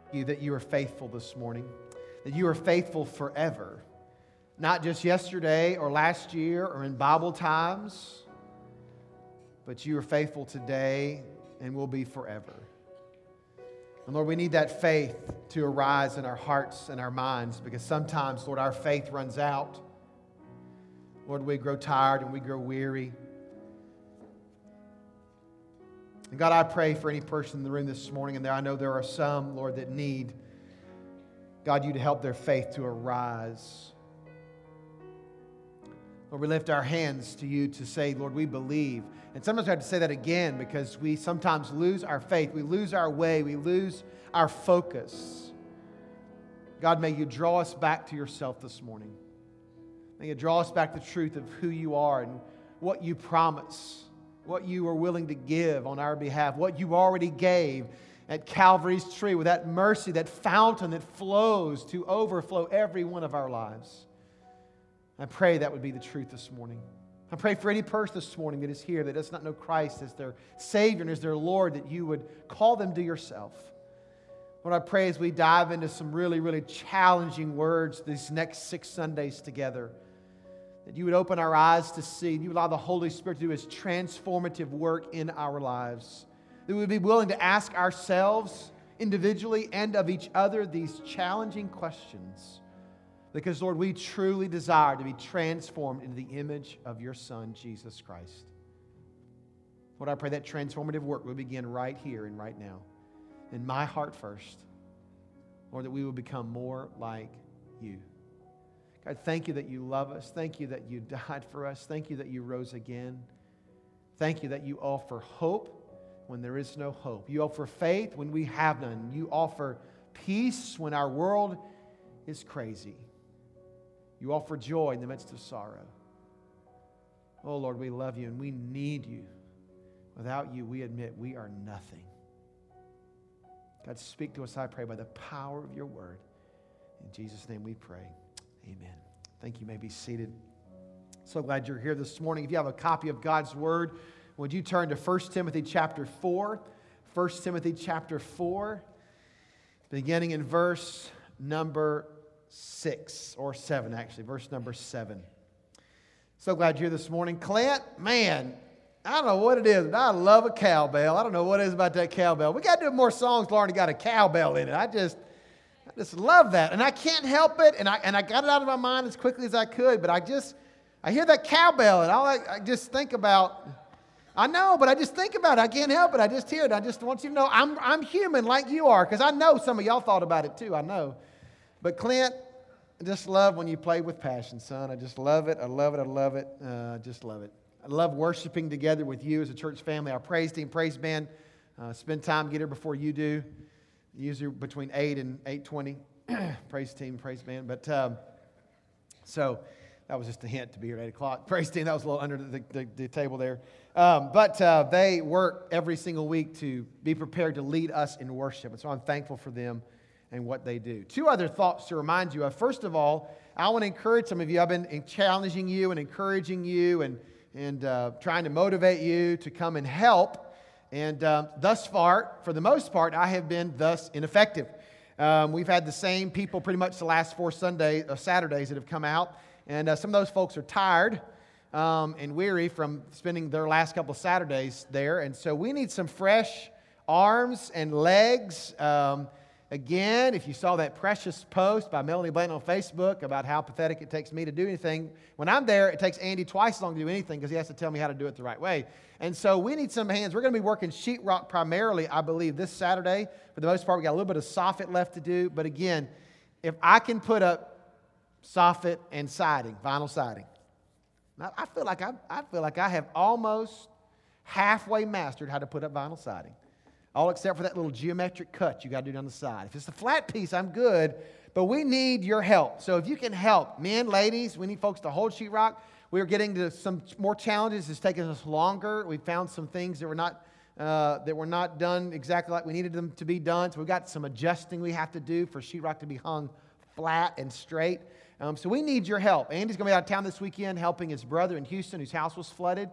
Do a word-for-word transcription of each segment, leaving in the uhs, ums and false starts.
you that you are faithful this morning, that you are faithful forever, not just yesterday or last year or in Bible times, but you are faithful today and will be forever. And Lord, we need that faith to arise in our hearts and our minds, because sometimes, Lord, our faith runs out. Lord, we grow tired and we grow weary. And God, I pray for any person in the room this morning, and there I know there are some, Lord, that need, God, you to help their faith to arise. Lord, we lift our hands to you to say, Lord, we believe. And sometimes we have to say that again because we sometimes lose our faith. We lose our way. We lose our focus. God, may you draw us back to yourself this morning. May you draw us back to the truth of who you are and what you promise, what you are willing to give on our behalf, what you already gave at Calvary's tree with that mercy, that fountain that flows to overflow every one of our lives. I pray that would be the truth this morning. I pray for any person this morning that is here that does not know Christ as their Savior and as their Lord, that you would call them to yourself. Lord, I pray as we dive into some really, really challenging words these next six Sundays together, that you would open our eyes to see, you would allow the Holy Spirit to do His transformative work in our lives. That we would be willing to ask ourselves individually and of each other these challenging questions. Because, Lord, we truly desire to be transformed into the image of your Son, Jesus Christ. Lord, I pray that transformative work will begin right here and right now. In my heart first. Lord, that we will become more like you. God, thank you that you love us. Thank you that you died for us. Thank you that you rose again. Thank you that you offer hope when there is no hope. You offer faith when we have none. You offer peace when our world is crazy. You offer joy in the midst of sorrow. Oh, Lord, we love you and we need you. Without you, we admit we are nothing. God, speak to us, I pray, by the power of your word. In Jesus' name we pray. Amen. Thank you. You may be seated. So glad you're here this morning. If you have a copy of God's word, would you turn to First Timothy chapter four? First Timothy chapter four, beginning in verse number six, or seven actually, verse number seven. So glad you're here this morning. Clint, man, I don't know what it is, but I love a cowbell. I don't know what it is about that cowbell. We got to do more songs, Lauren, that got a cowbell in it. I just, I just love that. And I can't help it, and I and I got it out of my mind as quickly as I could, but I just, I hear that cowbell, and all I, I just think about, I know, but I just think about it. I can't help it. I just hear it. I just want you to know I'm, I'm human like you are, because I know some of y'all thought about it too. I know. But Clint, I just love when you play with passion, son. I just love it. I love it. I love it. Uh, I just love it. I love worshiping together with you as a church family. Our praise team, praise band, uh, spend time, get here before you do. Usually between eight and eight twenty. Praise team, praise band. But um, so that was just a hint to be here at eight o'clock. Praise team, that was a little under the, the, the table there. Um, but uh, they work every single week to be prepared to lead us in worship. And so I'm thankful for them and what they do. Two other thoughts to remind you of. First of all, I want to encourage some of you. I've been challenging you and encouraging you and, and uh, trying to motivate you to come and help. And um, thus far, for the most part, I have been thus ineffective. Um, we've had the same people pretty much the last four Sundays, uh, Saturdays that have come out. And uh, some of those folks are tired um, and weary from spending their last couple of Saturdays there. And so we need some fresh arms and legs. Um, Again, if you saw that precious post by Melanie Blanton on Facebook about how pathetic it takes me to do anything, when I'm there, it takes Andy twice as long to do anything because he has to tell me how to do it the right way. And so we need some hands. We're going to be working sheetrock primarily, I believe, this Saturday. For the most part, we got a little bit of soffit left to do. But again, if I can put up soffit and siding, vinyl siding, I feel like I, I feel like I have almost halfway mastered how to put up vinyl siding. All except for that little geometric cut you got to do down the side. If it's a flat piece, I'm good, but we need your help. So if you can help, men, ladies, we need folks to hold sheetrock. We're getting to some more challenges. It's taking us longer. We found some things that were not uh, that were not done exactly like we needed them to be done. So we've got some adjusting we have to do for sheetrock to be hung flat and straight. Um, so we need your help. Andy's going to be out of town this weekend helping his brother in Houston whose house was flooded.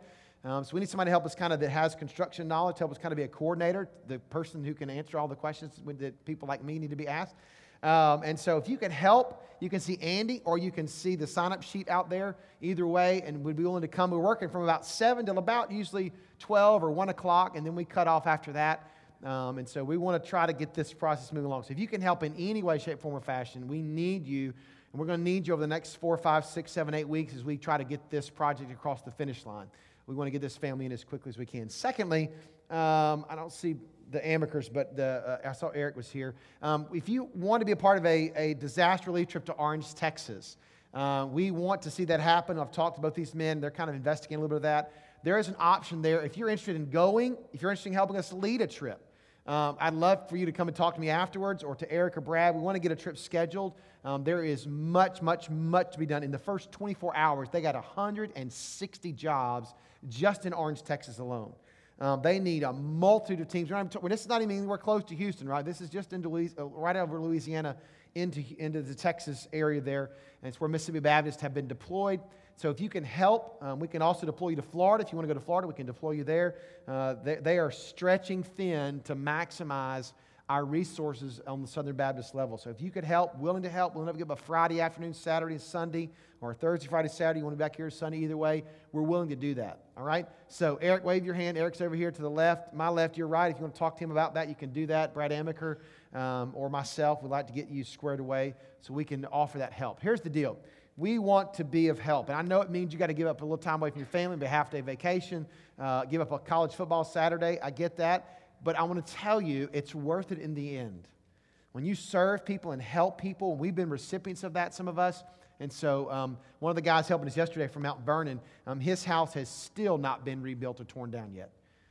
Um, so we need somebody to help us kind of that has construction knowledge, help us kind of be a coordinator, the person who can answer all the questions that people like me need to be asked. Um, and so if you can help, you can see Andy or you can see the sign-up sheet out there. Either way, and we'd be willing to come. We're working from about seven till about usually twelve or one o'clock, and then we cut off after that. Um, and so we want to try to get this process moving along. So if you can help in any way, shape, form, or fashion, we need you. And we're going to need you over the next four, five, six, seven, eight weeks as we try to get this project across the finish line. We want to get this family in as quickly as we can. Secondly, um, I don't see the Amicers, but the, uh, I saw Eric was here. Um, if you want to be a part of a, a disaster relief trip to Orange, Texas, uh, we want to see that happen. I've talked to both these men. They're kind of investigating a little bit of that. There is an option there. If you're interested in going, if you're interested in helping us lead a trip, um, I'd love for you to come and talk to me afterwards or to Eric or Brad. We want to get a trip scheduled. Um, there is much, much, much to be done. In the first twenty-four hours, they got one hundred sixty jobs just in Orange, Texas alone. Um, they need a multitude of teams. We're not, well, this is not even anywhere close to Houston, right? This is just into Louis, uh, right over Louisiana into, into the Texas area there. And it's where Mississippi Baptists have been deployed. So if you can help, um, we can also deploy you to Florida. If you want to go to Florida, we can deploy you there. Uh, they, they are stretching thin to maximize our resources on the Southern Baptist level. So if you could help, willing to help, willing to give a Friday afternoon, Saturday, and Sunday, or Thursday, Friday, Saturday, you want to be back here Sunday, either way, we're willing to do that. All right? So Eric, wave your hand. Eric's over here to the left. My left, your right. If you want to talk to him about that, you can do that. Brad Amiker um, or myself would like to get you squared away so we can offer that help. Here's the deal. We want to be of help. And I know it means you got to give up a little time away from your family, be a half-day vacation, uh, give up a college football Saturday. I get that. But I want to tell you, it's worth it in the end. When you serve people and help people, we've been recipients of that, some of us. And so um, one of the guys helping us yesterday from Mount Vernon, um, his house has still not been rebuilt or torn down yet.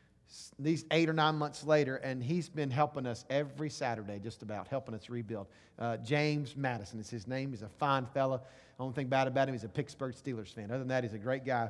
These eight or nine months later, and he's been helping us every Saturday, just about, helping us rebuild. Uh, James Madison is his name. He's a fine fella. Only thing bad about him, he's a Pittsburgh Steelers fan. Other than that, he's a great guy.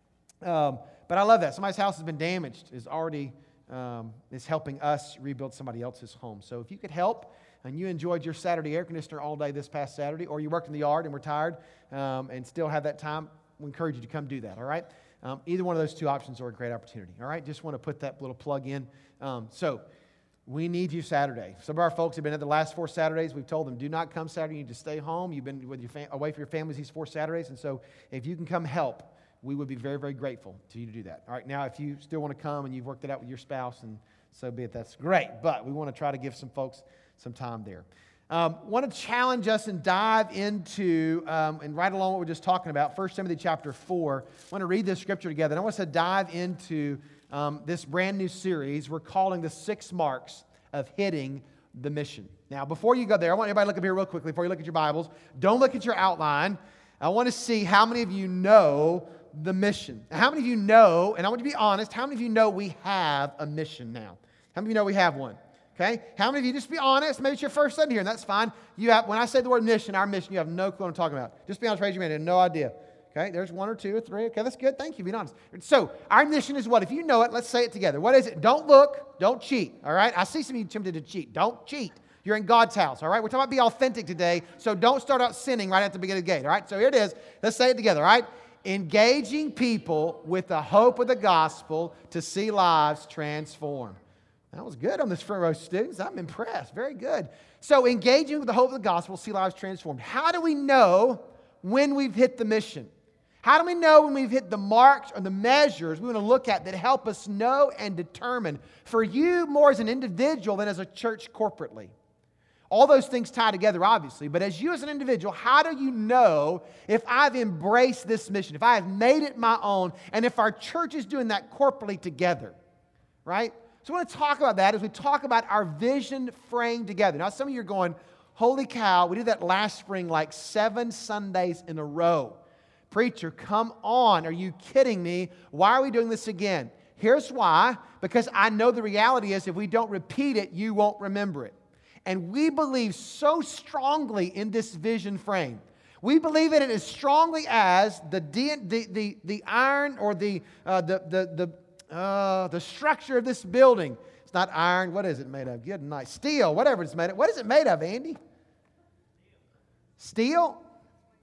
Um, but I love that. Somebody's house has been damaged, is already um, is helping us rebuild somebody else's home. So if you could help, and you enjoyed your Saturday air conditioner all day this past Saturday, or you worked in the yard and were tired um, and still have that time, we encourage you to come do that, all right? Um, either one of those two options are a great opportunity, all right? Just want to put that little plug in. Um, so we need you Saturday. Some of our folks have been at the last four Saturdays. We've told them, do not come Saturday. You need to stay home. You've been with your fam- away from your families these four Saturdays. And so if you can come help, we would be very, very grateful to you to do that. All right, now if you still want to come and you've worked it out with your spouse, and so be it, that's great. But we want to try to give some folks some time there. Um, want to challenge us and dive into, um, and right along what we're just talking about, First Timothy chapter four. I want to read this scripture together. And I want us to dive into um, this brand new series we're calling the six marks of hitting the mission. Now, before you go there, I want everybody to look up here real quickly before you look at your Bibles. Don't look at your outline. I want to see how many of you know the mission. Now, how many of you know, and I want you to be honest, how many of you know we have a mission now? How many of you know we have one? Okay? How many of you, just be honest, maybe it's your first Sunday here, and that's fine. You have, when I say the word mission, our mission, you have no clue what I'm talking about. Just be honest, raise your hand, you have no idea. Okay? There's one or two or three. Okay, that's good. Thank you, being honest. So, our mission is what? If you know it, let's say it together. What is it? Don't look. Don't cheat. All right? I see some of you tempted to cheat. Don't cheat. You're in God's house. All right? We're talking about be authentic today, so don't start out sinning right at the beginning of the gate. All right? So, here it is. Let's say it together. All right? Engaging people with the hope of the gospel to see lives transformed. That was good on this front row, students. I'm impressed. Very good. So engaging with the hope of the gospel, see lives transformed. How do we know when we've hit the mission? How do we know when we've hit the marks or the measures we want to look at that help us know and determine, for you more as an individual than as a church corporately? All those things tie together, obviously. But as you as an individual, how do you know if I've embraced this mission, if I have made it my own, and if our church is doing that corporately together? Right? So I want to talk about that as we talk about our vision framed together. Now, some of you are going, holy cow, we did that last spring like seven Sundays in a row. Preacher, come on. Are you kidding me? Why are we doing this again? Here's why. Because I know the reality is if we don't repeat it, you won't remember it. And we believe so strongly in this vision frame. We believe in it as strongly as the the the, the iron or the uh, the the the Uh, the structure of this building. It's not iron. What is it made of? Good night. Steel, whatever it's made of. What is it made of, Andy? Steel?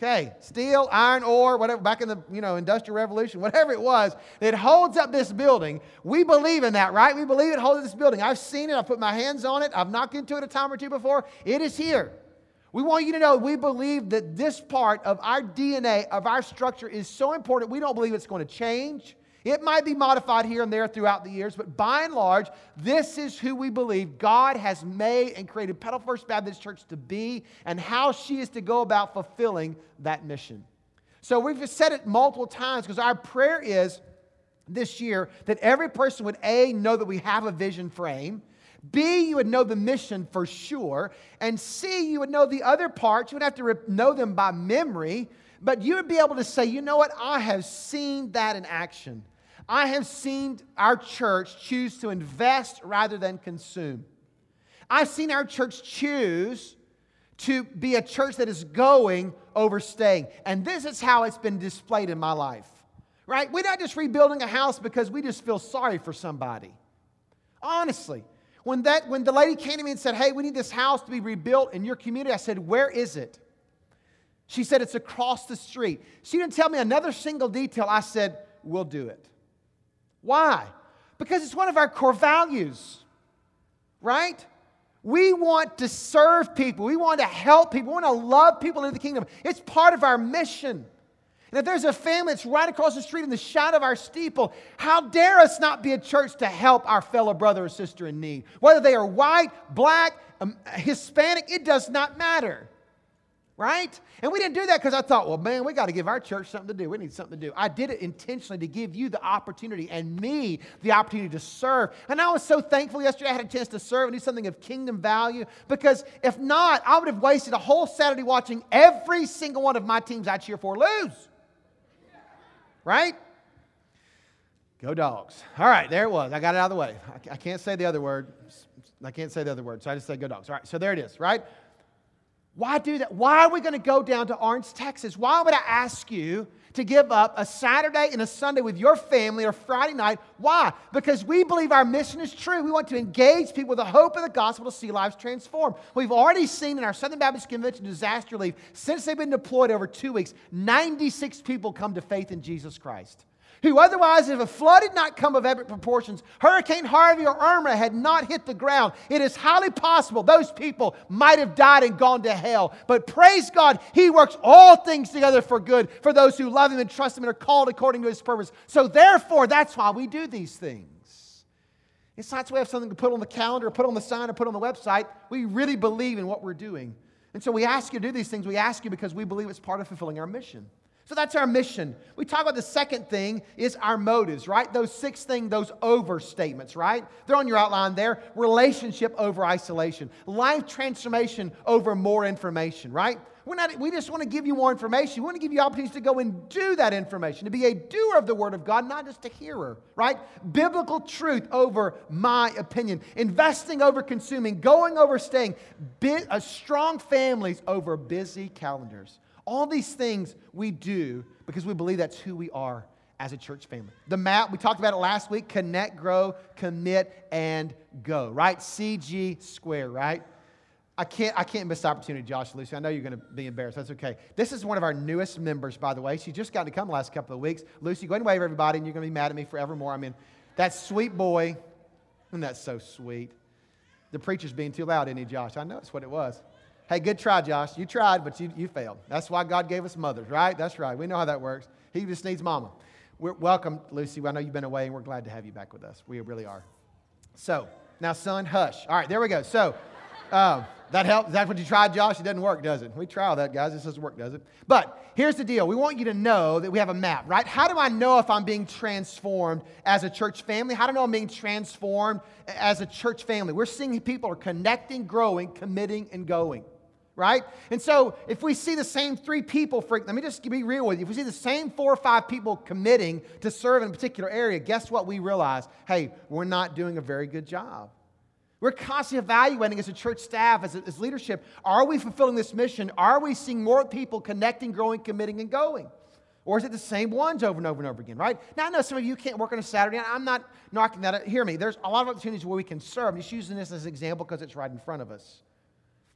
Okay, steel, iron, ore, whatever, back in the you know Industrial Revolution, whatever it was, it holds up this building. We believe in that, right? We believe it holds this building. I've seen it. I've put my hands on it. I've knocked into it a time or two before. It is here. We want you to know we believe that this part of our D N A, of our structure, is so important. We don't believe it's going to change. It might be modified here and there throughout the years, but by and large, this is who we believe God has made and created Petal First Baptist Church to be, and how she is to go about fulfilling that mission. So we've said it multiple times, because our prayer is this year that every person would, A, know that we have a vision frame, B, you would know the mission for sure, and C, you would know the other parts. You would have to know them by memory, but you would be able to say, you know what, I have seen that in action. I have seen our church choose to invest rather than consume. I've seen our church choose to be a church that is going over staying. And this is how it's been displayed in my life. Right? We're not just rebuilding a house because we just feel sorry for somebody. Honestly. When, that, when the lady came to me and said, hey, we need this house to be rebuilt in your community, I said, where is it? She said, it's across the street. She didn't tell me another single detail. I said, we'll do it. Why? Because it's one of our core values, right? We want to serve people. We want to help people. We want to love people into the kingdom. It's part of our mission. And if there's a family that's right across the street in the shadow of our steeple, how dare us not be a church to help our fellow brother or sister in need? Whether they are white, black, um, Hispanic, it does not matter. Right? And we didn't do that because I thought, well, man, we got to give our church something to do. We need something to do. I did it intentionally to give you the opportunity and me the opportunity to serve. And I was so thankful yesterday I had a chance to serve and do something of kingdom value, because if not, I would have wasted a whole Saturday watching every single one of my teams I cheer for lose. Right? Go Dogs. All right, there it was. I got it out of the way. I can't say the other word. I can't say the other word, so I just say go Dogs. All right, so there it is, right? Why do that? Why are we going to go down to Orange, Texas? Why would I ask you to give up a Saturday and a Sunday with your family or Friday night? Why? Because we believe our mission is true. We want to engage people with the hope of the gospel to see lives transformed. We've already seen in our Southern Baptist Convention disaster relief, since they've been deployed over two weeks, ninety-six people come to faith in Jesus Christ, who otherwise, if a flood had not come of epic proportions, Hurricane Harvey or Irma had not hit the ground, it is highly possible those people might have died and gone to hell. But praise God, He works all things together for good for those who love Him and trust Him and are called according to His purpose. So therefore, that's why we do these things. It's not so we have something to put on the calendar, or put on the sign, or put on the website. We really believe in what we're doing. And so we ask you to do these things. We ask you because we believe it's part of fulfilling our mission. So that's our mission. We talk about the second thing is our motives, right? Those six things, those overstatements, right? They're on your outline there. Relationship over isolation. Life transformation over more information, right? We're not, we just want to give you more information. We want to give you opportunities to go and do that information, to be a doer of the Word of God, not just a hearer, right? Biblical truth over my opinion. Investing over consuming. Going over staying. Bi- uh, strong families over busy calendars. All these things we do because we believe that's who we are as a church family. The map, we talked about it last week, connect, grow, commit, and go, right? C G square, right? I can't, I can't miss the opportunity, Josh, Lucy. I know you're going to be embarrassed. That's okay. This is one of our newest members, by the way. She just got to come the last couple of weeks. Lucy, go ahead and wave everybody, and you're going to be mad at me forevermore. I mean, that sweet boy, and that's so sweet. The preacher's being too loud, isn't he, Josh? I know that's what it was. Hey, good try, Josh. You tried, but you, you failed. That's why God gave us mothers, right? That's right. We know how that works. He just needs mama. We're, welcome, Lucy. I know you've been away, and we're glad to have you back with us. We really are. So, now, son, hush. All right, there we go. So, um, that helped. Is that what you tried, Josh? It doesn't work, does it? We try all that, guys. This doesn't work, does it? But here's the deal. We want you to know that we have a map, right? How do I know if I'm being transformed as a church family? How do I know I'm being transformed as a church family? We're seeing people are connecting, growing, committing, and going. Right? And so if we see the same three people, for, let me just be real with you. If we see the same four or five people committing to serve in a particular area, guess what we realize? Hey, we're not doing a very good job. We're constantly evaluating as a church staff, as, as leadership, are we fulfilling this mission? Are we seeing more people connecting, growing, committing, and going? Or is it the same ones over and over and over again, right? Now, I know some of you can't work on a Saturday, and I'm not knocking that out. Hear me. There's a lot of opportunities where we can serve. I'm just using this as an example because it's right in front of us.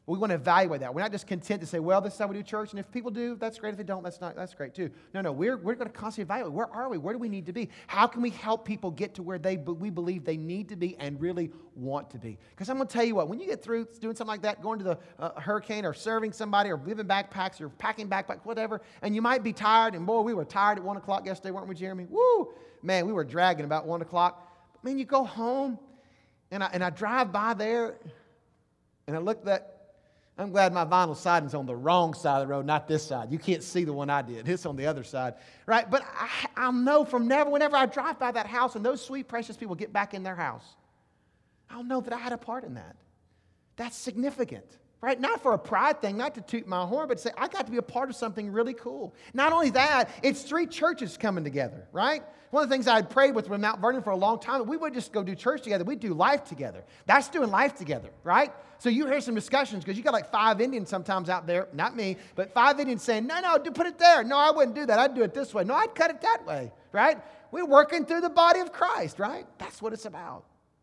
We want to evaluate that. We're not just content to say, well, this is how we do church, and if people do, that's great. If they don't, that's not, that's great too. No, no, we're, we're going to constantly evaluate. Where are we? Where do we need to be? How can we help people get to where they we believe they need to be and really want to be? Because I'm going to tell you what, when you get through doing something like that, going to the uh, hurricane or serving somebody or living backpacks or packing backpacks, whatever, and you might be tired, and boy, we were tired at one o'clock yesterday, weren't we, Jeremy? Woo! Man, we were dragging about one o'clock. But man, you go home, and I, and I drive by there, and I look at that. I'm glad my vinyl siding's on the wrong side of the road, not this side. You can't see the one I did. It's on the other side, right? But I, I'll know from never, whenever I drive by that house and those sweet, precious people get back in their house, I'll know that I had a part in that. That's significant, right? Not for a pride thing, not to toot my horn, but to say, I got to be a part of something really cool. Not only that, it's three churches coming together, right? One of the things I had prayed with Mount Vernon for a long time, we would just go do church together. We'd do life together. That's doing life together, right? So you hear some discussions because you got like five Indians sometimes out there, not me, but five Indians saying, no, no, do put it there. No, I wouldn't do that. I'd do it this way. No, I'd cut it that way, right? We're working through the body of Christ, right? That's what it's about.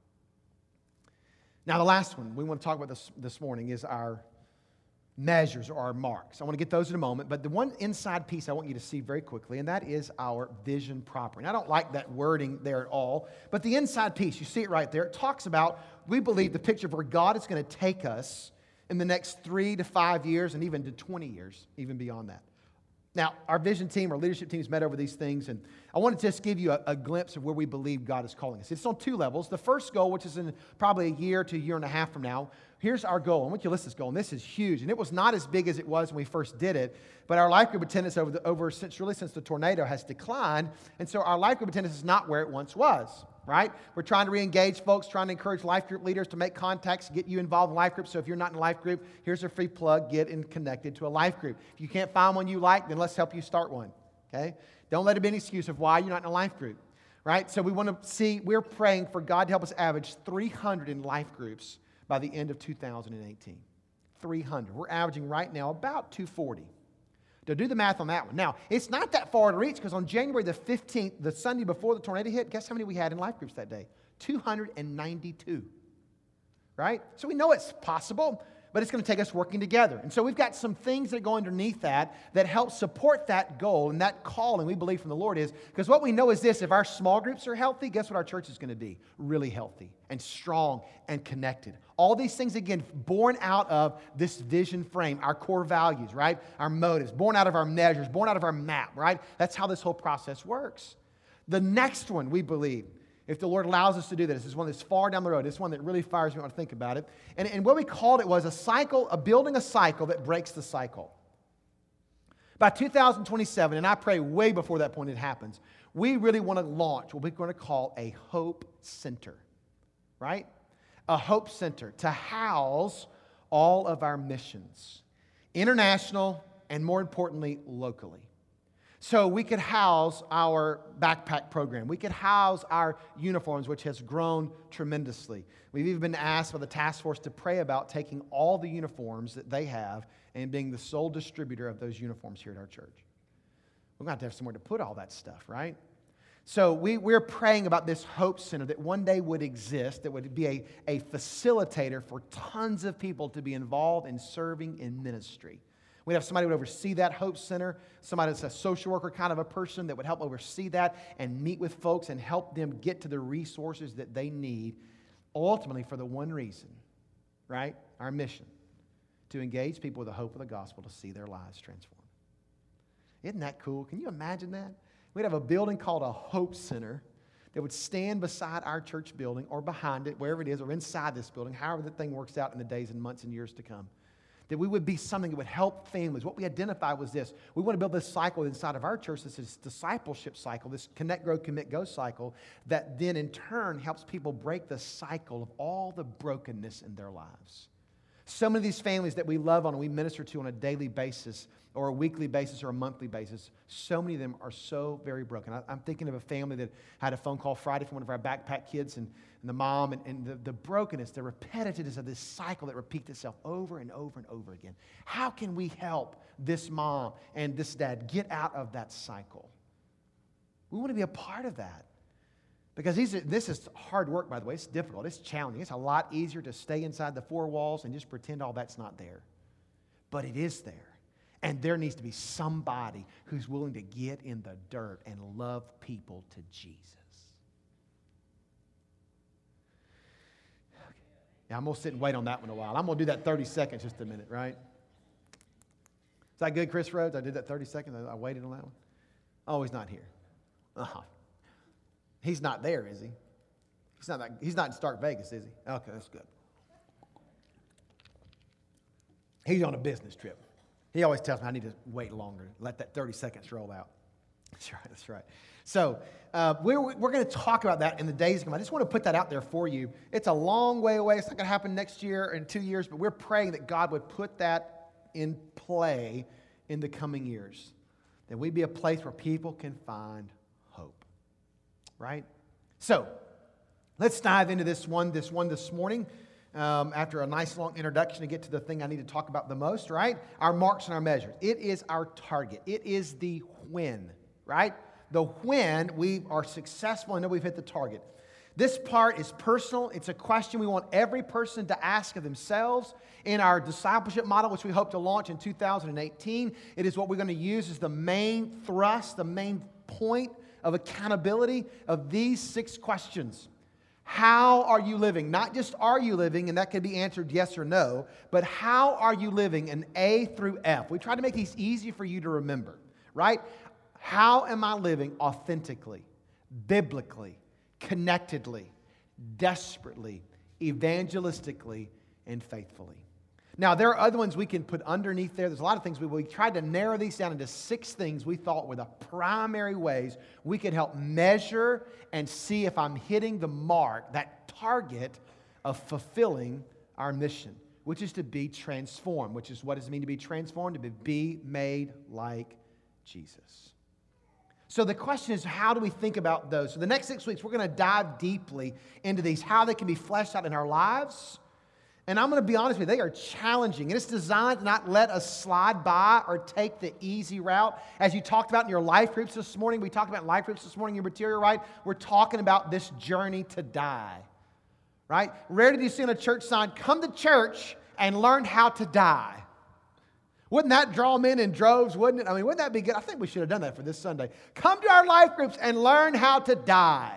Now, the last one we want to talk about this, this morning is our measures or our marks. I want to get those in a moment, but the one inside piece I want you to see very quickly, and that is our vision proper. And I don't like that wording there at all, but the inside piece, you see it right there, it talks about, we believe, the picture of where God is going to take us in the next three to five years and even to twenty years, even beyond that. Now, our vision team, our leadership team has met over these things, and I want to just give you a, a glimpse of where we believe God is calling us. It's on two levels. The first goal, which is in probably a year to a year and a half from now, here's our goal. I want you to list this goal, and this is huge, and it was not as big as it was when we first did it, but our life group attendance over, the, over since really since the tornado has declined, and so our life group attendance is not where it once was. Right? We're trying to re-engage folks, trying to encourage life group leaders to make contacts, get you involved in life groups. So if you're not in a life group, here's a free plug, get in connected to a life group. If you can't find one you like, then let's help you start one. Okay? Don't let it be an excuse of why you're not in a life group. Right? So we want to see, we're praying for God to help us average three hundred in life groups by the end of two thousand eighteen. three hundred. We're averaging right now about two forty. To do the math on that one. Now, it's not that far to reach because on January the fifteenth, the Sunday before the tornado hit, guess how many we had in life groups that day? two hundred ninety-two. Right? So we know it's possible, but it's going to take us working together. And so we've got some things that go underneath that that help support that goal and that calling we believe from the Lord is, because what we know is this, if our small groups are healthy, guess what our church is going to be? Really healthy and strong and connected. All these things, again, born out of this vision frame, our core values, right? Our motives, born out of our measures, born out of our map, right? That's how this whole process works. The next one, we believe, if the Lord allows us to do this, this is one that's far down the road. This is one that really fires me when I think about it. And, and what we called it was a cycle, a building a cycle that breaks the cycle. By two thousand twenty-seven, and I pray way before that point it happens, we really want to launch what we're going to call a Hope Center, right? A Hope Center to house all of our missions, international and more importantly, locally. So we could house our backpack program. We could house our uniforms, which has grown tremendously. We've even been asked by the task force to pray about taking all the uniforms that they have and being the sole distributor of those uniforms here at our church. We're going to have to have somewhere to put all that stuff, right? So we, we're praying about this Hope Center that one day would exist, that would be a, a facilitator for tons of people to be involved in serving in ministry. We'd have somebody who would oversee that Hope Center, somebody that's a social worker kind of a person that would help oversee that and meet with folks and help them get to the resources that they need, ultimately for the one reason, right? Our mission, to engage people with the hope of the gospel to see their lives transformed. Isn't that cool? Can you imagine that? We'd have a building called a Hope Center that would stand beside our church building or behind it, wherever it is, or inside this building, however the thing works out in the days and months and years to come. That we would be something that would help families. What we identified was this. We want to build this cycle inside of our church, this is discipleship cycle, this connect, grow, commit, go cycle, that then in turn helps people break the cycle of all the brokenness in their lives. So many of these families that we love on and we minister to on a daily basis or a weekly basis or a monthly basis, so many of them are so very broken. I, I'm thinking of a family that had a phone call Friday from one of our backpack kids and, and the mom and, and the, the brokenness, the repetitiveness of this cycle that repeats itself over and over and over again. How can we help this mom and this dad get out of that cycle? We want to be a part of that. Because these, this is hard work, by the way. It's difficult. It's challenging. It's a lot easier to stay inside the four walls and just pretend all that's not there. But it is there. And there needs to be somebody who's willing to get in the dirt and love people to Jesus. Okay. Yeah, I'm going to sit and wait on that one a while. I'm going to do that thirty seconds just a minute, right? Is that good, Chris Rhodes? I did that thirty seconds. I waited on that one. Oh, he's not here. Uh-huh. He's not there, is he? He's not, that, he's not in Stark Vegas, is he? Okay, that's good. He's on a business trip. He always tells me I need to wait longer, let that thirty seconds roll out. That's right, that's right. So uh, we're, we're going to talk about that in the days to come. I just want to put that out there for you. It's a long way away. It's not going to happen next year or in two years, but we're praying that God would put that in play in the coming years. That we be a place where people can find hope. Right? So, let's dive into this one, this one this morning. Um, after a nice long introduction to get to the thing I need to talk about the most, right? Our marks and our measures. It is our target. It is the when, right? The when we are successful and know we've hit the target. This part is personal. It's a question we want every person to ask of themselves. In our discipleship model, which we hope to launch in two thousand eighteen, it is what we're going to use as the main thrust, the main point of accountability of these six questions. How are you living? Not just are you living, and that can be answered yes or no, but how are you living in A through F? We try to make these easy for you to remember, right? How am I living authentically, biblically, connectedly, desperately, evangelistically, and faithfully? Now, there are other ones we can put underneath there. There's a lot of things. We, we tried to narrow these down into six things we thought were the primary ways we could help measure and see if I'm hitting the mark, that target of fulfilling our mission, which is to be transformed, which is what does it mean to be transformed? To be, be made like Jesus. So the question is, how do we think about those? So the next six weeks, we're going to dive deeply into these, how they can be fleshed out in our lives. And I'm going to be honest with you, they are challenging. And it's designed to not let us slide by or take the easy route. As you talked about in your life groups this morning, we talked about life groups this morning, your material, right? We're talking about this journey to die, right? Rarely do you see on a church sign, come to church and learn how to die. Wouldn't that draw them in in droves, wouldn't it? I mean, wouldn't that be good? I think we should have done that for this Sunday. Come to our life groups and learn how to die.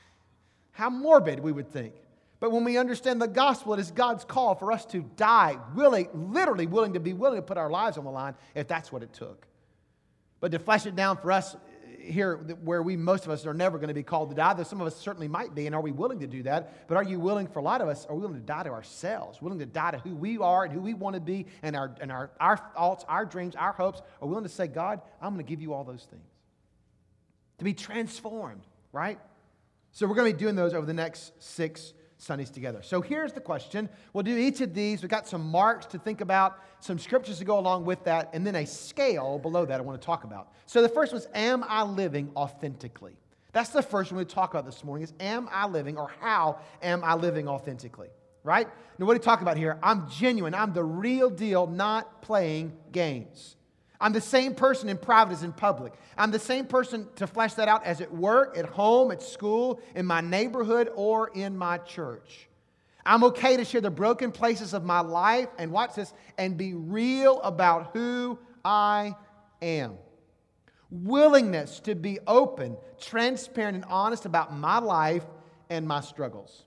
How morbid, we would think. But when we understand the gospel, it is God's call for us to die, really, literally willing to be willing to put our lives on the line if that's what it took. But to flesh it down for us here, where we, most of us, are never going to be called to die, though some of us certainly might be, and are we willing to do that? But are you willing, for a lot of us, are we willing to die to ourselves, willing to die to who we are and who we want to be, and our, and our, our thoughts, our dreams, our hopes, are we willing to say, God, I'm going to give you all those things. To be transformed, right? So we're going to be doing those over the next six Sundays together. So here's the question. We'll do each of these. We've got some marks to think about, some scriptures to go along with that, and then a scale below that I want to talk about. So the first one is, am I living authentically? That's the first one we talk about this morning, is am I living, or how am I living authentically? Right? Now what are we talking about here? I'm genuine. I'm the real deal, not playing games. I'm the same person in private as in public. I'm the same person, to flesh that out, as at work, at home, at school, in my neighborhood, or in my church. I'm okay to share the broken places of my life, and watch this, and be real about who I am. Willingness to be open, transparent, and honest about my life and my struggles.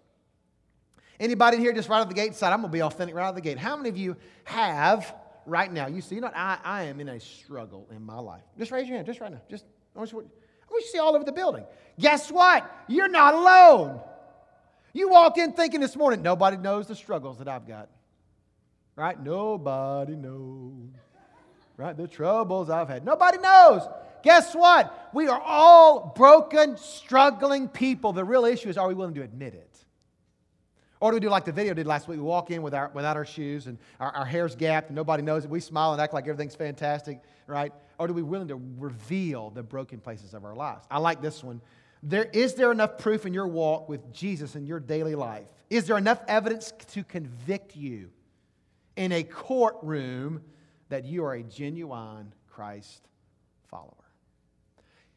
Anybody here just right out the gate decide, I'm going to be authentic right out the gate? How many of you have right now? You see, you know, I, I am in a struggle in my life. Just raise your hand, just right now. Just, I want you, I want you to see all over the building. Guess what? You're not alone. You walked in thinking this morning, nobody knows the struggles that I've got. Right? Nobody knows. Right? The troubles I've had. Nobody knows. Guess what? We are all broken, struggling people. The real issue is, are we willing to admit it? Or do we do like the video did last week? We walk in with our, without our shoes, and our, our hair's gapped and nobody knows it. We smile and act like everything's fantastic, right? Or do we willing to reveal the broken places of our lives? I like this one. There, is there enough proof in your walk with Jesus in your daily life? Is there enough evidence to convict you in a courtroom that you are a genuine Christ follower?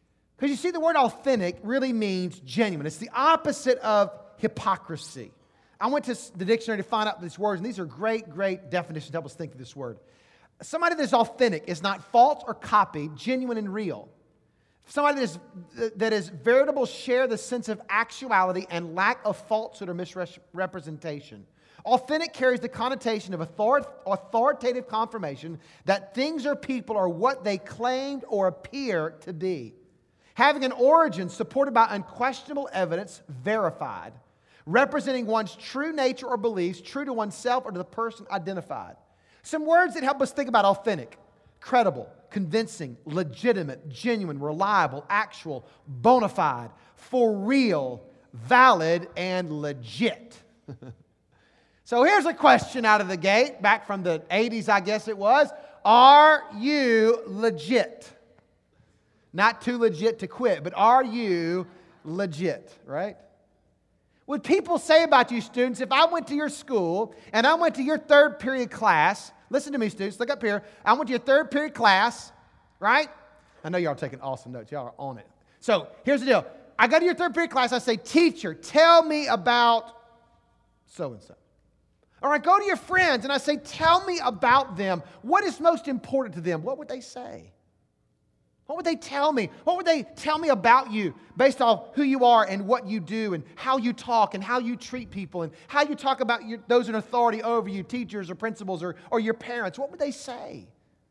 Because you see, the word authentic really means genuine. It's the opposite of hypocrisy. I went to the dictionary to find out these words, and these are great, great definitions to help us think of this word. Somebody that is authentic is not false or copied, genuine and real. Somebody that is, that is veritable, share the sense of actuality and lack of falsehood or misrepresentation. Authentic carries the connotation of author- authoritative confirmation that things or people are what they claimed or appear to be. Having an origin supported by unquestionable evidence verified. Representing one's true nature or beliefs, true to oneself or to the person identified. Some words that help us think about authentic: credible, convincing, legitimate, genuine, reliable, actual, bona fide, for real, valid, and legit. So here's a question out of the gate, back from the eighties, I guess it was. Are you legit? Not too legit to quit, but are you legit, right? Would people say about you, students, if I went to your school and I went to your third period class, listen to me, students, look up here. I went to your third period class, right? I know y'all are taking awesome notes. Y'all are on it. So here's the deal. I go to your third period class. I say, teacher, tell me about so-and-so. Or I go to your friends and I say, tell me about them. What is most important to them? What would they say? What would they tell me? What would they tell me about you based on who you are and what you do and how you talk and how you treat people and how you talk about your, those in authority over you, teachers or principals or, or your parents? What would they say?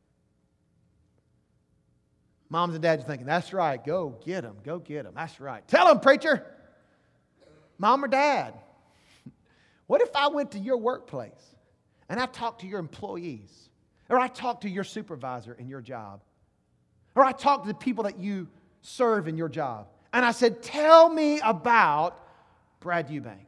Moms and dads are thinking, that's right, go get them, go get them, that's right. Tell them, preacher. Mom or dad, what if I went to your workplace and I talked to your employees or I talked to your supervisor in your job? Or I talked to the people that you serve in your job. And I said, tell me about Brad Eubank.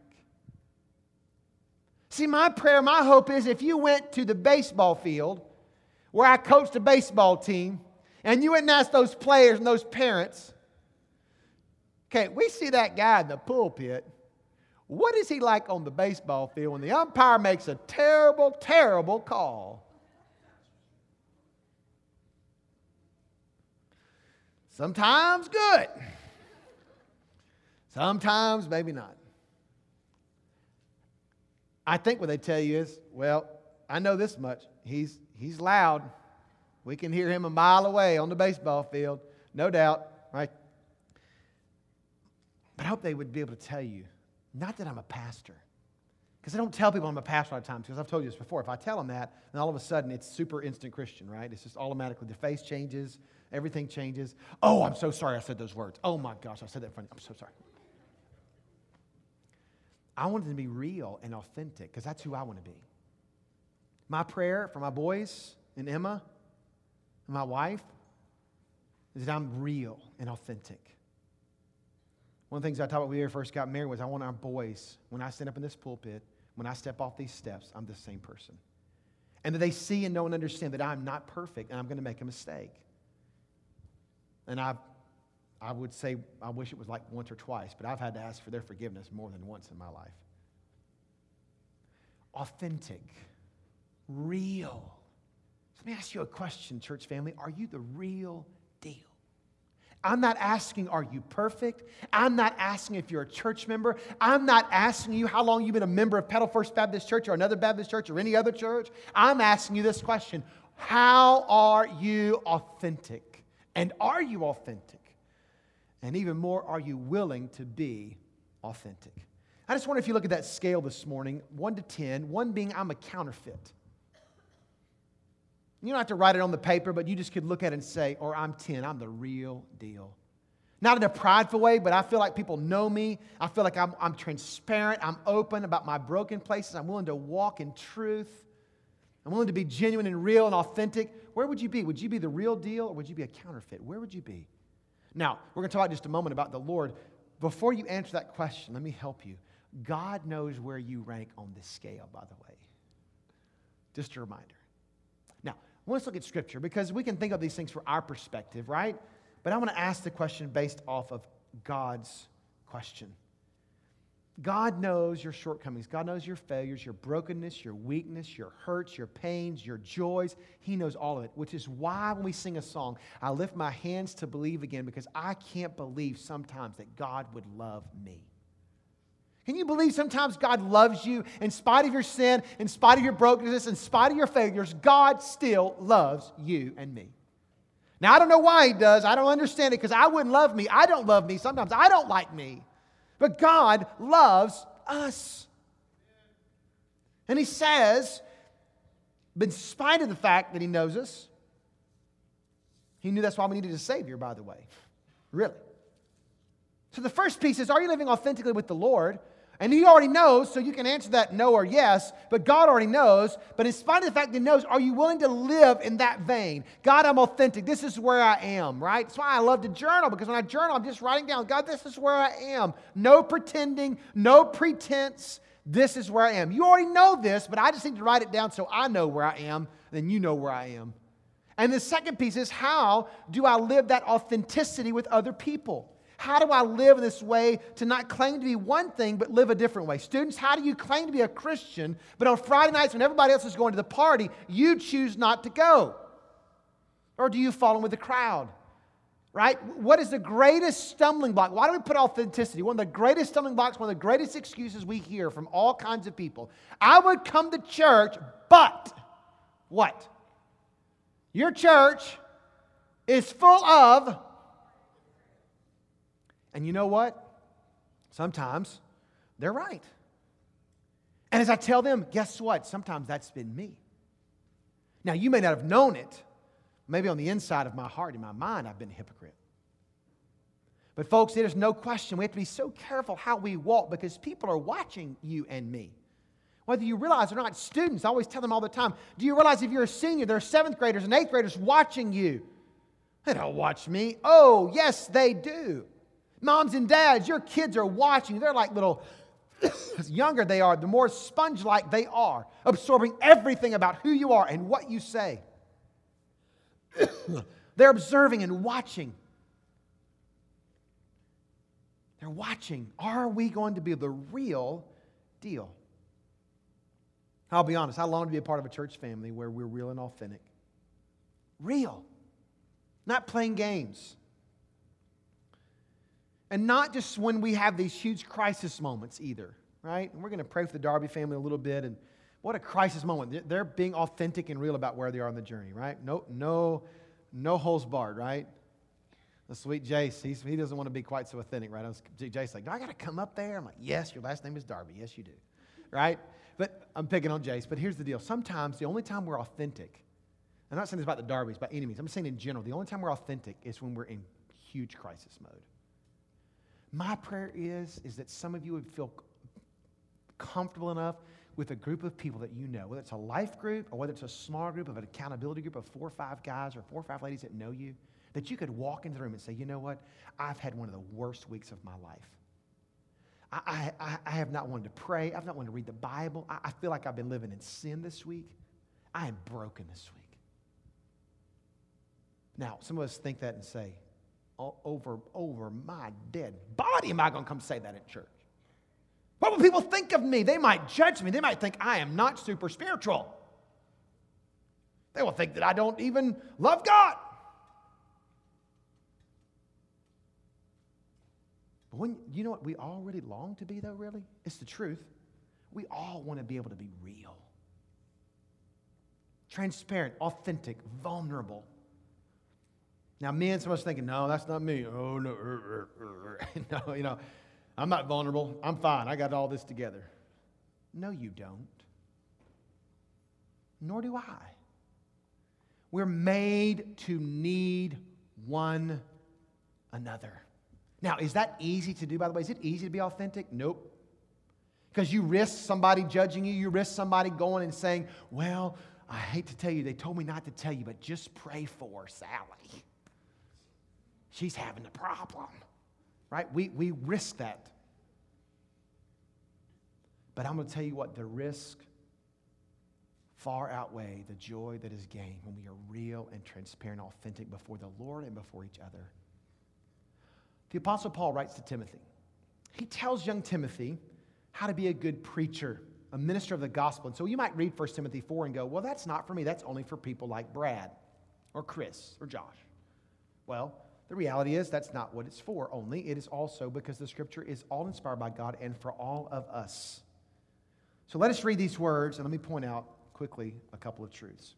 See, my prayer, my hope is if you went to the baseball field where I coached a baseball team and you went and asked those players and those parents, okay, we see that guy in the pulpit. What is he like on the baseball field when the umpire makes a terrible, terrible call? Sometimes good. Sometimes maybe not. I think what they tell you is, well, I know this much. He's, he's loud. We can hear him a mile away on the baseball field. No doubt, right? But I hope they would be able to tell you, not that I'm a pastor. Because I don't tell people I'm a pastor a lot of times, because I've told you this before. If I tell them that, then all of a sudden it's super instant Christian, right? It's just automatically, the face changes, everything changes. Oh, I'm so sorry I said those words. Oh my gosh, I said that in front of you. I'm so sorry. I want them to be real and authentic, because that's who I want to be. My prayer for my boys and Emma and my wife is that I'm real and authentic. One of the things I taught when we first got married was I want our boys, when I stand up in this pulpit, when I step off these steps, I'm the same person. And that they see and know and understand that I'm not perfect and I'm going to make a mistake. And I I would say, I wish it was like once or twice, but I've had to ask for their forgiveness more than once in my life. Authentic, real. Let me ask you a question, church family. Are you the real deal? I'm not asking, are you perfect? I'm not asking if you're a church member. I'm not asking you how long you've been a member of Petal First Baptist Church or another Baptist church or any other church. I'm asking you this question. How are you authentic? And are you authentic? And even more, are you willing to be authentic? I just wonder if you look at that scale this morning, one to ten, one being I'm a counterfeit. You don't have to write it on the paper, but you just could look at it and say, or I'm ten, I'm the real deal. Not in a prideful way, but I feel like people know me. I feel like I'm, I'm transparent. I'm open about my broken places. I'm willing to walk in truth. I'm willing to be genuine and real and authentic. Where would you be? Would you be the real deal or would you be a counterfeit? Where would you be? Now, we're going to talk just a moment about the Lord. Before you answer that question, let me help you. God knows where you rank on this scale, by the way. Just a reminder. Now, let's look at Scripture because we can think of these things from our perspective, right? But I want to ask the question based off of God's question. God knows your shortcomings. God knows your failures, your brokenness, your weakness, your hurts, your pains, your joys. He knows all of it, which is why when we sing a song, I lift my hands to believe again, because I can't believe sometimes that God would love me. Can you believe sometimes God loves you in spite of your sin, in spite of your brokenness, in spite of your failures? God still loves you and me. Now, I don't know why He does. I don't understand it, because I wouldn't love me. I don't love me. Sometimes I don't like me. But God loves us. And He says, but in spite of the fact that He knows us, He knew that's why we needed a Savior, by the way. Really. So the first piece is, are you living authentically with the Lord? And He already knows, so you can answer that no or yes, but God already knows. But in spite of the fact that He knows, are you willing to live in that vein? God, I'm authentic. This is where I am, right? That's why I love to journal, because when I journal, I'm just writing down, God, this is where I am. No pretending, no pretense. This is where I am. You already know this, but I just need to write it down so I know where I am, then you know where I am. And the second piece is, how do I live that authenticity with other people? How do I live in this way to not claim to be one thing, but live a different way? Students, how do you claim to be a Christian, but on Friday nights when everybody else is going to the party, you choose not to go? Or do you fall in with the crowd? Right? What is the greatest stumbling block? Why do we put authenticity? One of the greatest stumbling blocks, one of the greatest excuses we hear from all kinds of people. I would come to church, but what? Your church is full of... And you know what? Sometimes they're right. And as I tell them, guess what? Sometimes that's been me. Now, you may not have known it. Maybe on the inside of my heart, in my mind, I've been a hypocrite. But folks, there's no question. We have to be so careful how we walk, because people are watching you and me. Whether you realize or not, students, I always tell them all the time, do you realize if you're a senior, there are seventh graders and eighth graders watching you? They don't watch me. Oh, yes, they do. Moms and dads, your kids are watching. They're like little, the younger they are, the more sponge-like they are, absorbing everything about who you are and what you say. They're observing and watching. They're watching. Are we going to be the real deal? I'll be honest, I long to be a part of a church family where we're real and authentic. Real. Not playing games. And not just when we have these huge crisis moments either, right? And we're going to pray for the Darby family a little bit. And what a crisis moment. They're being authentic and real about where they are on the journey, right? No, no, no holes barred, right? The sweet Jace, he's, he doesn't want to be quite so authentic, right? Jace's like, do I got to come up there? I'm like, yes, your last name is Darby. Yes, you do, right? But I'm picking on Jace. But here's the deal. Sometimes the only time we're authentic, I'm not saying this about the Darbys by any means. I'm saying in general, the only time we're authentic is when we're in huge crisis mode. My prayer is, is that some of you would feel comfortable enough with a group of people that you know, whether it's a life group or whether it's a small group of an accountability group of four or five guys or four or five ladies that know you, that you could walk into the room and say, you know what? I've had one of the worst weeks of my life. I, I, I have not wanted to pray. I've not wanted to read the Bible. I, I feel like I've been living in sin this week. I am broken this week. Now, some of us think that and say, over, over my dead body am I going to come say that at church? What will people think of me? They might judge me. They might think I am not super spiritual. They will think that I don't even love God. But when, you know what we all really long to be, though, really? It's the truth. We all want to be able to be real. Transparent, authentic, vulnerable. Now, men, some of us thinking, no, that's not me. Oh, no. Er, er, er. No, you know, I'm not vulnerable. I'm fine. I got all this together. No, you don't. Nor do I. We're made to need one another. Now, is that easy to do, by the way? Is it easy to be authentic? Nope. Because you risk somebody judging you. You risk somebody going and saying, well, I hate to tell you, they told me not to tell you, but just pray for Sally. She's having a problem, right? We, we risk that. But I'm going to tell you what, the risk far outweigh the joy that is gained when we are real and transparent, authentic before the Lord and before each other. The Apostle Paul writes to Timothy. He tells young Timothy how to be a good preacher, a minister of the gospel. And so you might read First Timothy four and go, well, that's not for me. That's only for people like Brad or Chris or Josh. Well, the reality is that's not what it's for only. It is also because the Scripture is all inspired by God and for all of us. So let us read these words, and let me point out quickly a couple of truths.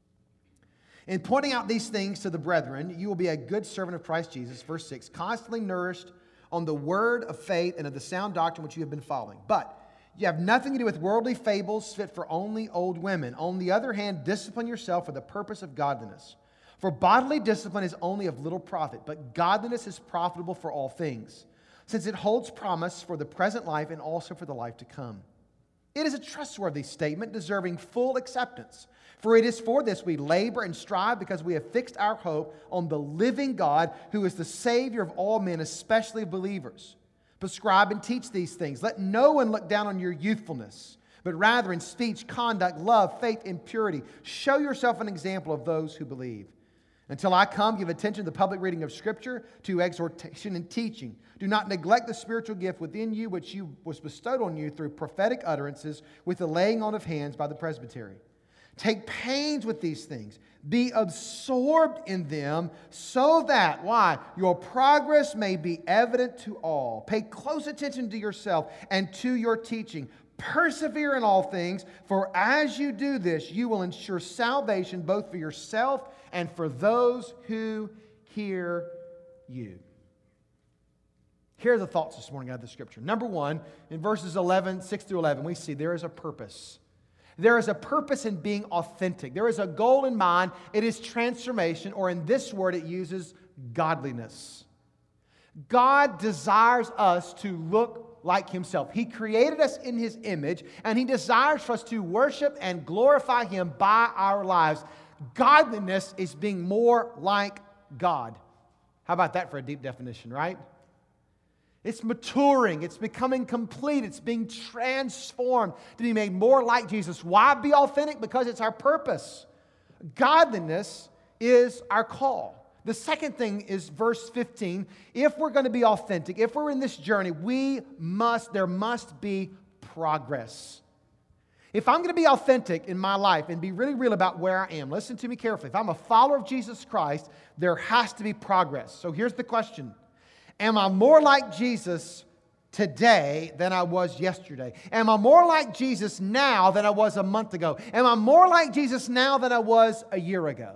In pointing out these things to the brethren, you will be a good servant of Christ Jesus, verse six, constantly nourished on the word of faith and of the sound doctrine which you have been following. But you have nothing to do with worldly fables fit for only old women. On the other hand, discipline yourself for the purpose of godliness. For bodily discipline is only of little profit, but godliness is profitable for all things, since it holds promise for the present life and also for the life to come. It is a trustworthy statement, deserving full acceptance. For it is for this we labor and strive, because we have fixed our hope on the living God, who is the Savior of all men, especially believers. Prescribe and teach these things. Let no one look down on your youthfulness, but rather in speech, conduct, love, faith, and purity. Show yourself an example of those who believe. Until I come, give attention to the public reading of Scripture, to exhortation and teaching. Do not neglect the spiritual gift within you, which you was bestowed on you through prophetic utterances, with the laying on of hands by the presbytery. Take pains with these things. Be absorbed in them, so that, why? Your progress may be evident to all. Pay close attention to yourself and to your teaching. Persevere in all things, for as you do this, you will ensure salvation both for yourself and for those who hear you. Here are the thoughts this morning out of the Scripture. Number one, in verses eleven, six through eleven, we see there is a purpose. There is a purpose in being authentic. There is a goal in mind. It is transformation, or in this word it uses godliness. God desires us to look like Himself. He created us in His image, and He desires for us to worship and glorify Him by our lives. Godliness is being more like God. How about that for a deep definition, right? It's maturing. It's becoming complete. It's being transformed to be made more like Jesus. Why be authentic? Because it's our purpose. Godliness is our call. The second thing is verse fifteen. If we're going to be authentic, if we're in this journey, we must, there must be progress. If I'm going to be authentic in my life and be really real about where I am, listen to me carefully. If I'm a follower of Jesus Christ, there has to be progress. So here's the question. Am I more like Jesus today than I was yesterday? Am I more like Jesus now than I was a month ago? Am I more like Jesus now than I was a year ago?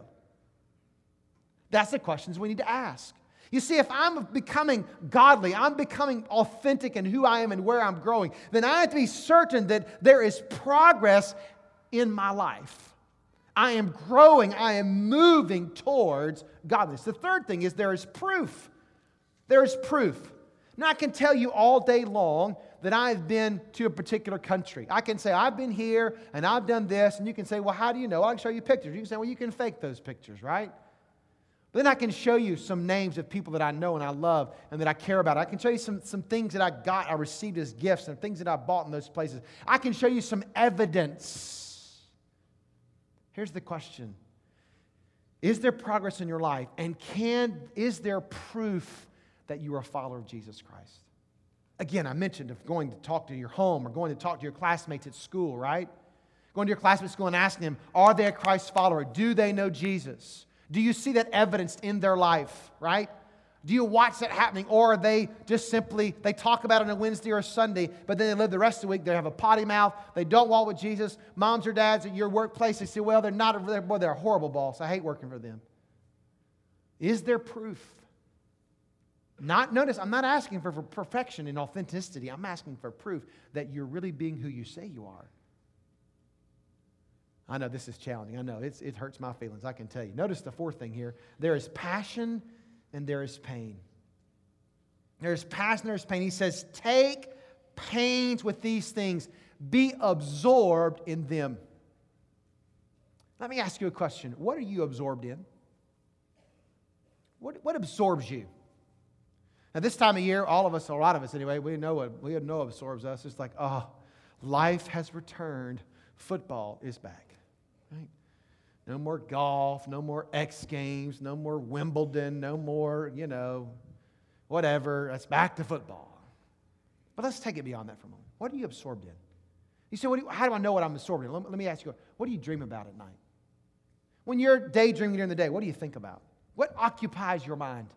That's the questions we need to ask. You see, if I'm becoming godly, I'm becoming authentic in who I am and where I'm growing, then I have to be certain that there is progress in my life. I am growing. I am moving towards godliness. The third thing is there is proof. There is proof. Now, I can tell you all day long that I've been to a particular country. I can say, I've been here and I've done this. And you can say, well, how do you know? I can show you pictures. You can say, well, you can fake those pictures, right? But then I can show you some names of people that I know and I love and that I care about. I can show you some, some things that I got, I received as gifts and things that I bought in those places. I can show you some evidence. Here's the question. Is there progress in your life? And can is there proof that you are a follower of Jesus Christ? Again, I mentioned of going to talk to your home or going to talk to your classmates at school, right? Going to your classmates at school and asking them, are they a Christ follower? Do they know Jesus? Do you see that evidenced in their life, right? Do you watch that happening? Or are they just simply, they talk about it on a Wednesday or a Sunday, but then they live the rest of the week, they have a potty mouth, they don't walk with Jesus. Moms or dads at your workplace, they say, well, they're not, boy, they're a horrible boss. I hate working for them. Is there proof? Not, notice, I'm not asking for, for perfection and authenticity. I'm asking for proof that you're really being who you say you are. I know this is challenging. I know it's, it hurts my feelings, I can tell you. Notice the fourth thing here. There is passion and there is pain. There is passion, there is pain. He says, take pains with these things. Be absorbed in them. Let me ask you a question. What are you absorbed in? What, what absorbs you? Now, this time of year, all of us, a lot of us anyway, we know what we know what absorbs us. It's like, oh, life has returned. Football is back. Right? No more golf, no more X Games, no more Wimbledon, no more, you know, whatever. It's back to football. But let's take it beyond that for a moment. What are you absorbed in? You say, what do you, how do I know what I'm absorbed in? Let me, let me ask you, what do you dream about at night? When you're daydreaming during the day, what do you think about? What occupies your mind?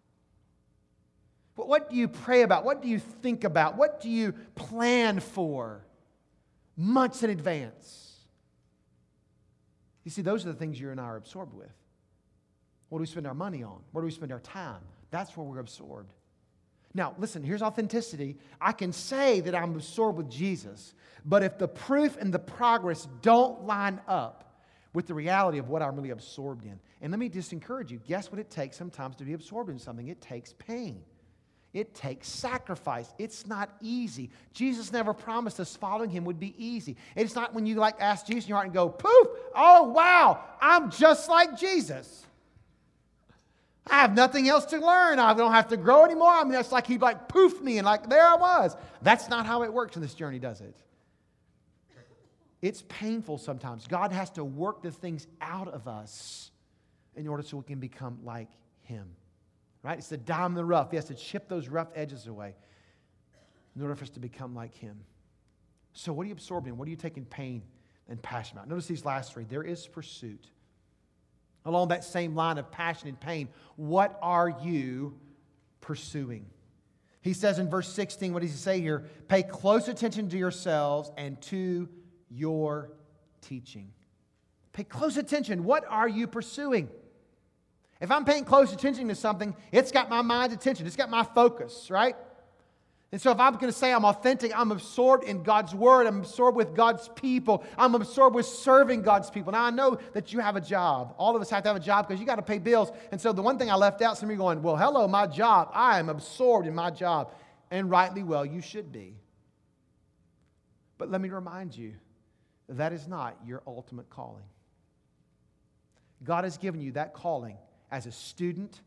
What, what do you pray about? What do you think about? What do you plan for months in advance? You see, those are the things you and I are absorbed with. What do we spend our money on? Where do we spend our time? That's where we're absorbed. Now, listen, here's authenticity. I can say that I'm absorbed with Jesus, but if the proof and the progress don't line up with the reality of what I'm really absorbed in, and let me just encourage you, guess what it takes sometimes to be absorbed in something? It takes pain. It takes sacrifice. It's not easy. Jesus never promised us following Him would be easy. It's not when you like ask Jesus in your heart and go, poof, oh wow, I'm just like Jesus. I have nothing else to learn. I don't have to grow anymore. I mean, it's like He like poofed me and like there I was. That's not how it works in this journey, does it? It's painful sometimes. God has to work the things out of us in order so we can become like Him. Right? It's the dime in the rough. He has to chip those rough edges away in order for us to become like Him. So what are you absorbing? What are you taking pain and passion about? Notice these last three. There is pursuit. Along that same line of passion and pain, what are you pursuing? He says in verse sixteen, what does he say here? Pay close attention to yourselves and to your teaching. Pay close attention. What are you pursuing? If I'm paying close attention to something, it's got my mind's attention. It's got my focus, right? And so if I'm going to say I'm authentic, I'm absorbed in God's Word. I'm absorbed with God's people. I'm absorbed with serving God's people. Now, I know that you have a job. All of us have to have a job because you got to pay bills. And so the one thing I left out, some of you are going, well, hello, my job. I am absorbed in my job. And rightly well, you should be. But let me remind you, that is not your ultimate calling. God has given you that calling as a student,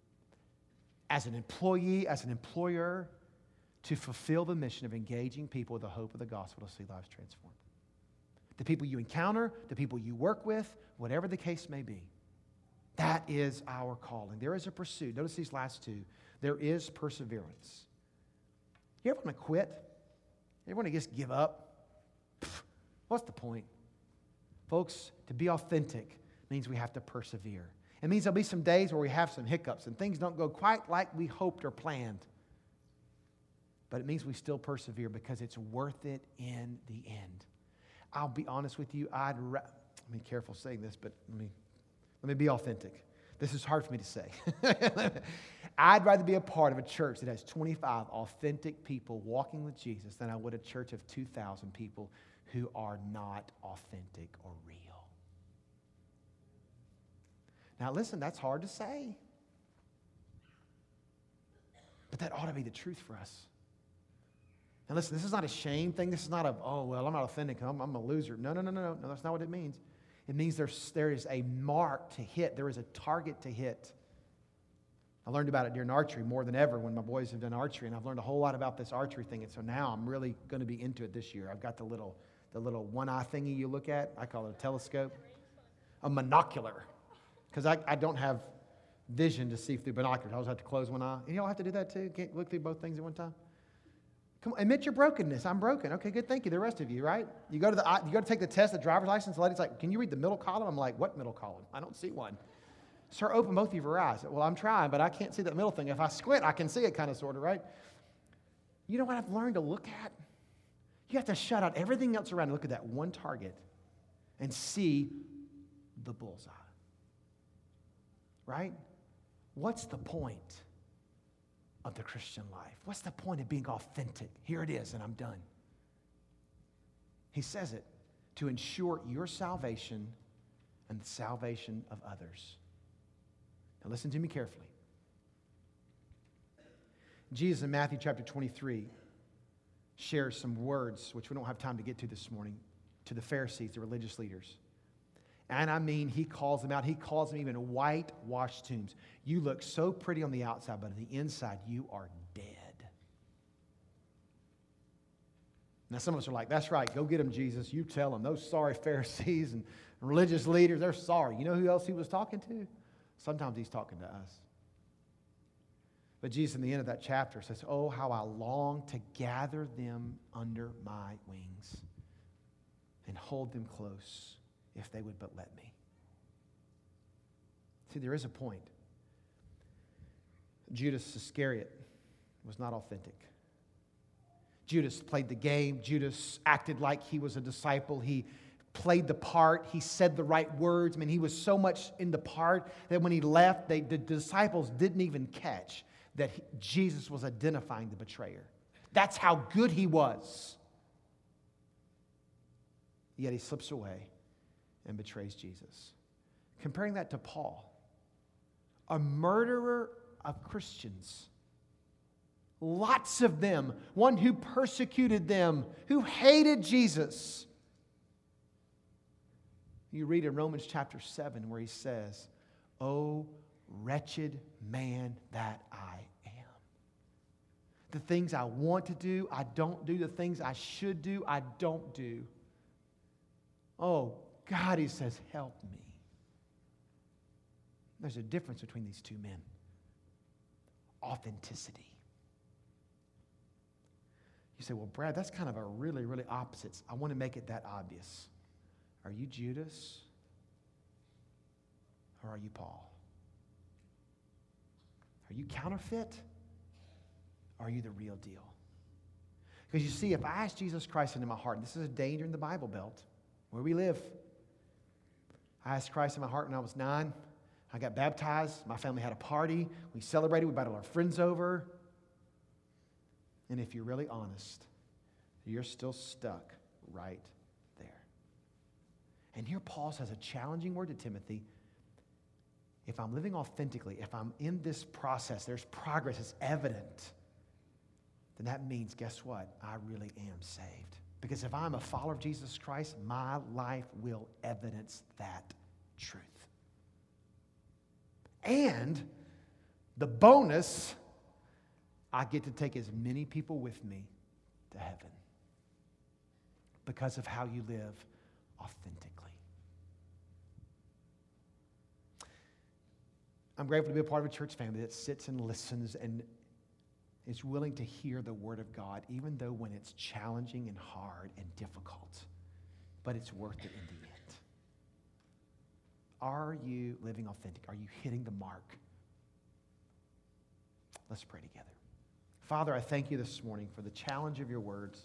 as an employee, as an employer, to fulfill the mission of engaging people with the hope of the gospel to see lives transformed. The people you encounter, the people you work with, whatever the case may be. That is our calling. There is a pursuit. Notice these last two. There is perseverance. You ever want to quit? You ever want to just give up? Pfft, what's the point? Folks, to be authentic means we have to persevere. It means there'll be some days where we have some hiccups and things don't go quite like we hoped or planned. But it means we still persevere because it's worth it in the end. I'll be honest with you. I'd ra- I mean, careful saying this, but let me, let me be authentic. This is hard for me to say. I'd rather be a part of a church that has twenty-five authentic people walking with Jesus than I would a church of two thousand people who are not authentic or real. Now listen, that's hard to say. But that ought to be the truth for us. And listen, this is not a shame thing. This is not a, oh, well, I'm not authentic. I'm, I'm a loser. No, no, no, no, no. No, that's not what it means. It means there's, there is a mark to hit. There is a target to hit. I learned about it during archery more than ever when my boys have done archery, and I've learned a whole lot about this archery thing. And so now I'm really going to be into it this year. I've got the little, the little one-eye thingy you look at. I call it a telescope. A monocular. Because I, I don't have vision to see through binoculars. I always have to close one eye. And y'all have to do that too? Can't look through both things at one time? Come on, admit your brokenness. I'm broken. Okay, good. Thank you. The rest of you, right? You go to the you go to take the test, the driver's license. The lady's like, "Can you read the middle column?" I'm like, "What middle column? I don't see one." Sir, open both of your eyes. Well, I'm trying, but I can't see that middle thing. If I squint, I can see it, kind of, sort of, right? You know what I've learned to look at? You have to shut out everything else around and look at that one target and see the bullseye. Right? What's the point of the Christian life? What's the point of being authentic? Here it is, and I'm done. He says it to ensure your salvation and the salvation of others. Now listen to me carefully. Jesus in Matthew chapter twenty-three shares some words, which we don't have time to get to this morning, to the Pharisees, the religious leaders. And I mean, he calls them out. He calls them even whitewashed tombs. You look so pretty on the outside, but on the inside, you are dead. Now, some of us are like, that's right. Go get them, Jesus. You tell them. Those sorry Pharisees and religious leaders, they're sorry. You know who else he was talking to? Sometimes he's talking to us. But Jesus, in the end of that chapter, says, oh, how I long to gather them under my wings and hold them close if they would but let me. See, there is a point. Judas Iscariot was not authentic. Judas played the game. Judas acted like he was a disciple. He played the part. He said the right words. I mean, he was so much in the part that when he left, they, the disciples didn't even catch that he, Jesus was identifying the betrayer. That's how good he was. Yet he slips away and betrays Jesus. Comparing that to Paul, a murderer of Christians. Lots of them. One who persecuted them, who hated Jesus. You read in Romans chapter seven where he says, "O wretched man that I am. The things I want to do, I don't do. The things I should do, I don't do. Oh, God," he says, "help me." There's a difference between these two men. Authenticity. You say, well, Brad, that's kind of a really, really opposites. I want to make it that obvious. Are you Judas? Or are you Paul? Are you counterfeit? Or are you the real deal? Because you see, if I ask Jesus Christ into my heart, and this is a danger in the Bible Belt, where we live. I asked Christ in my heart when I was nine. I got baptized. My family had a party. We celebrated. We invited all our friends over. And if you're really honest, you're still stuck right there. And here Paul says a challenging word to Timothy. If I'm living authentically, if I'm in this process, there's progress, it's evident, then that means, guess what? I really am saved. Because if I'm a follower of Jesus Christ, my life will evidence that truth. And the bonus, I get to take as many people with me to heaven because of how you live authentically. I'm grateful to be a part of a church family that sits and listens and is willing to hear the Word of God, even though when it's challenging and hard and difficult, but it's worth it in the end. Are you living authentic? Are you hitting the mark? Let's pray together. Father, I thank you this morning for the challenge of your words.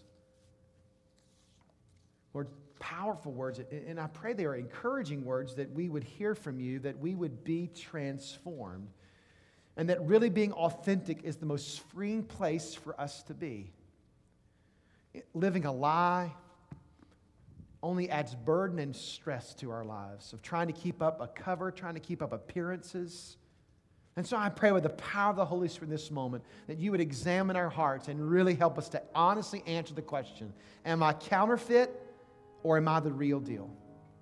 Lord, powerful words, and I pray they are encouraging words that we would hear from you, that we would be transformed, and that really being authentic is the most freeing place for us to be. Living a lie only adds burden and stress to our lives of trying to keep up a cover, trying to keep up appearances. And so I pray with the power of the Holy Spirit in this moment that you would examine our hearts and really help us to honestly answer the question, am I counterfeit or am I the real deal?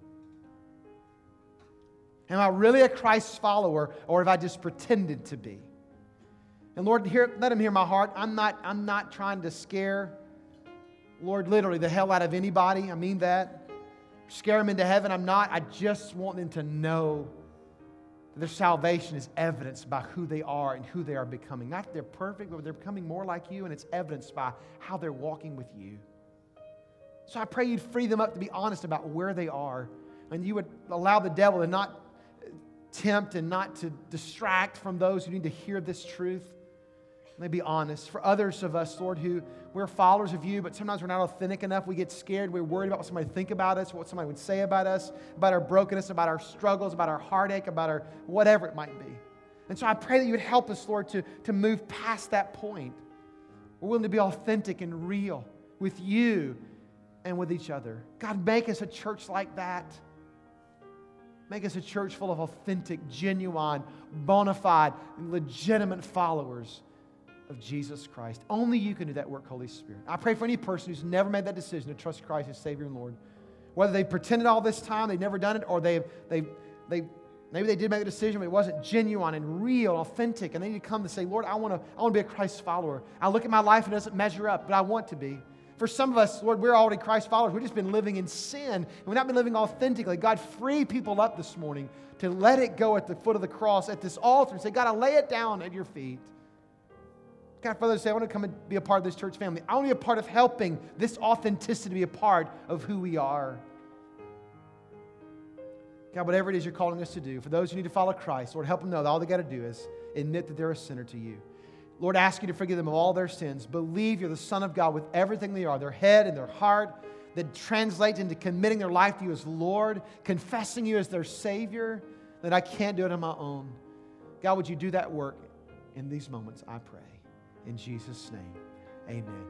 Am I really a Christ follower or have I just pretended to be? And Lord, hear, let him hear my heart. I'm not, I'm not trying to scare, Lord, literally the hell out of anybody. I mean that. Scare them into heaven. I'm not. I just want them to know that their salvation is evidenced by who they are and who they are becoming. Not that they're perfect, but they're becoming more like you, and it's evidenced by how they're walking with you. So I pray you'd free them up to be honest about where they are, and you would allow the devil to not tempt and not to distract from those who need to hear this truth. They be honest. For others of us, Lord, who we're followers of you, but sometimes we're not authentic enough. We get scared. We're worried about what somebody think about us, what somebody would say about us, about our brokenness, about our struggles, about our heartache, about our whatever it might be. And so I pray that you would help us, Lord, to, to move past that point. We're willing to be authentic and real with you and with each other. God, make us a church like that. Make us a church full of authentic, genuine, bona fide, legitimate followers of Jesus Christ. Only you can do that work, Holy Spirit. I pray for any person who's never made that decision to trust Christ as Savior and Lord. Whether they pretended all this time, they've never done it, or they they they maybe they did make a decision, but it wasn't genuine and real, authentic, and they need to come to say, Lord, I want to I want to be a Christ follower. I look at my life and it doesn't measure up, but I want to be. For some of us, Lord, we're already Christ followers. We've just been living in sin, and we've not been living authentically. God, free people up this morning to let it go at the foot of the cross, at this altar, and say, God, I lay it down at your feet. God, for those who say, I want to come and be a part of this church family. I want to be a part of helping this authenticity be a part of who we are. God, whatever it is you're calling us to do, for those who need to follow Christ, Lord, help them know that all they got to do is admit that they're a sinner to you. Lord, ask you to forgive them of all their sins. Believe you're the Son of God with everything they are, their head and their heart, that translates into committing their life to you as Lord, confessing you as their Savior, that I can't do it on my own. God, would you do that work in these moments, I pray. In Jesus' name, amen.